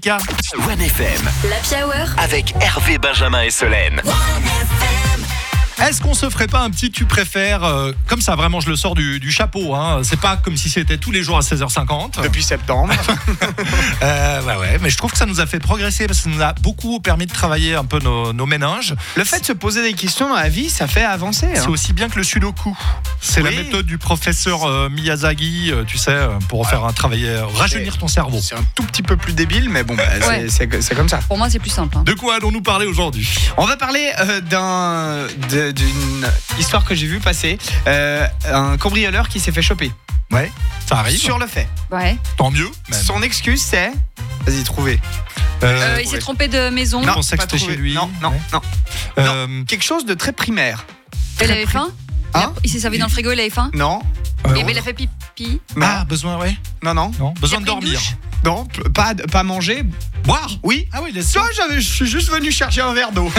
Jessica. 1FM L'Happy Hour avec Hervé, Benjamin et Solène. Est-ce qu'on se ferait pas un petit tu préfères comme ça, vraiment je le sors du chapeau, hein. C'est pas comme si c'était tous les jours à 16h50. Depuis septembre. Ouais, mais je trouve que ça nous a fait progresser parce que ça nous a beaucoup permis de travailler un peu nos méninges. Le fait de se poser des questions dans la vie, ça fait avancer. C'est aussi bien que le sudoku. C'est la méthode du professeur Miyazaki, tu sais, pour faire un travail, rajeunir ton cerveau. C'est un tout petit peu plus débile, mais bon, c'est comme ça. Pour moi, c'est plus simple. De quoi allons-nous parler aujourd'hui ? On va parler d'une histoire que j'ai vue passer. Un cambrioleur qui s'est fait choper. Ouais, ça arrive. Sur le fait. Ouais. Tant mieux. Même. Son excuse, c'est... Vas-y, trouvez. Il s'est trompé de maison. Non, pensais que pas c'était trouvé. chez lui. Non. Ouais. Quelque chose de très primaire. Il avait faim. Hein Il s'est servi dans le frigo, il avait faim. Non. Et ben, il a fait pipi. Non. Ah, besoin, ouais. Non. Besoin Il de a pris une dormir. douche. Non, pas manger. Boire. Oui. Ah oui, laisse ça. Toi, je suis juste venu chercher un verre d'eau.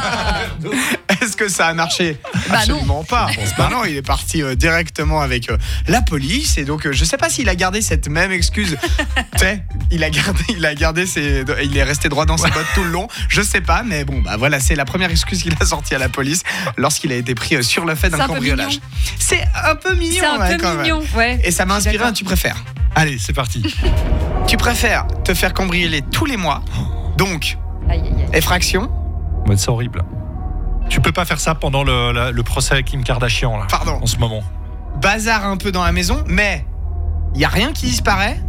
Est-ce que ça a marché ? Bah Absolument pas. Bah non, il est parti directement avec la police et donc je sais pas s'il a gardé cette même excuse. Tu sais, il a gardé il est resté droit dans ses bottes tout le long. Je sais pas, mais bon, bah voilà, c'est la première excuse qu'il a sortie à la police lorsqu'il a été pris sur le fait d'un cambriolage. C'est un peu mignon. C'est un peu mignon, ouais. Et ça m'a inspiré un tu préfères. Allez, c'est parti. Tu préfères te faire cambrioler tous les mois, donc Aïe. effraction. Ouais, c'est horrible. Tu peux pas faire ça pendant le procès avec Kim Kardashian, là, Pardon. en ce moment. Bazar un peu dans la maison, mais il y a rien qui disparaît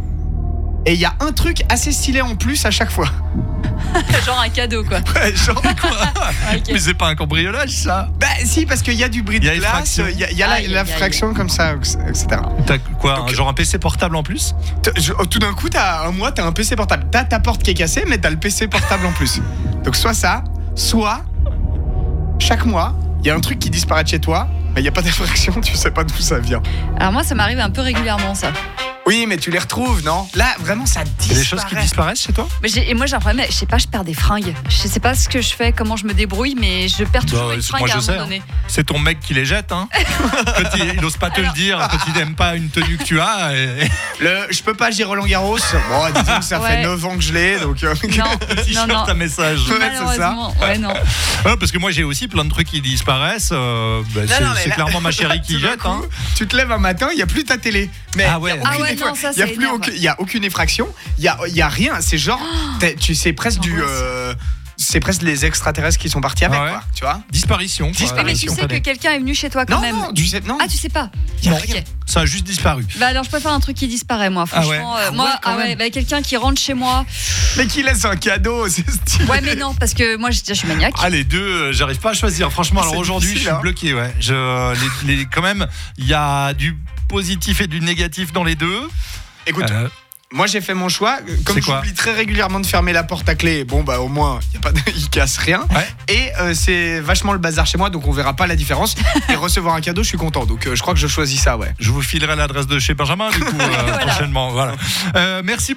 et il y a un truc assez stylé en plus à chaque fois. Genre un cadeau, quoi. Ouais, genre quoi. Ok. Mais c'est pas un cambriolage, ça. Bah si, parce qu'il y a du bris de Il y a glace, effraction. il y a Aïe, la aïe, aïe. fraction comme ça, etc. T'as quoi, Donc, genre un PC portable en plus ? Tout d'un coup, t'as un PC portable. T'as ta porte qui est cassée, mais t'as le PC portable en plus. Donc soit ça, soit chaque mois, il y a un truc qui disparaît de chez toi, mais il n'y a pas d'effraction, tu sais pas d'où ça vient. Alors moi, ça m'arrive un peu régulièrement, ça. Oui, mais tu les retrouves, non ? Là, vraiment, ça Il y a disparaît. des choses qui disparaissent chez toi ? Et moi, j'ai un problème, je sais pas, je perds des fringues. Je sais pas ce que je fais, comment je me débrouille, mais je perds toujours Bah, une c'est- fringue moi, à je un sais, moment donné. C'est ton mec qui les jette, hein. Quand il ose pas te le dire, quand il n'aime pas une tenue que tu as. Je peux pas, j'ai Roland Garros. Bon, disons que ça fait Ouais. 9 ans que je l'ai, donc... Non. un message. Ouais, c'est ça. Malheureusement, ouais, non. Ouais, parce que moi j'ai aussi plein de trucs qui disparaissent. C'est non, mais c'est là- clairement ma chérie qui Tout d'un jette. coup, hein. Tu te lèves un matin, il n'y a plus ta télé. Mais Ah ouais. il y a aucune Ah ouais, effra- non, ça, il y a c'est plus énerve. il y a aucune effraction. Il y a rien. C'est genre, tu sais presque du. C'est presque les extraterrestres qui sont partis avec, Ah ouais. quoi. Tu vois. Disparition. quoi. Ah, mais tu sais que quelqu'un est venu chez toi quand Non, même. non, tu sais, non. Ah, tu sais pas. Y a Bon, rien. ok. Ça a juste disparu. Bah alors je préfère un truc qui disparaît, moi, franchement. Ah ouais. Moi, quand même. bah, quelqu'un qui rentre chez moi. Mais qui laisse un cadeau, c'est stylé. Ouais, mais non, parce que moi, je suis maniaque. Ah, les deux, j'arrive pas à choisir. Franchement, alors C'est aujourd'hui, je difficile, suis hein. bloqué. Ouais. Quand même, il y a du positif et du négatif dans les deux. Écoute. Moi j'ai fait mon choix, comme C'est quoi j'oublie très régulièrement de fermer la porte à clé, bon bah au moins il casse rien. Ouais. Et c'est vachement le bazar chez moi, donc on verra pas la différence. Et recevoir un cadeau, je suis content, donc je crois que je choisis ça, ouais. Je vous filerai l'adresse de chez Benjamin, du coup, Voilà. prochainement. Voilà. Merci.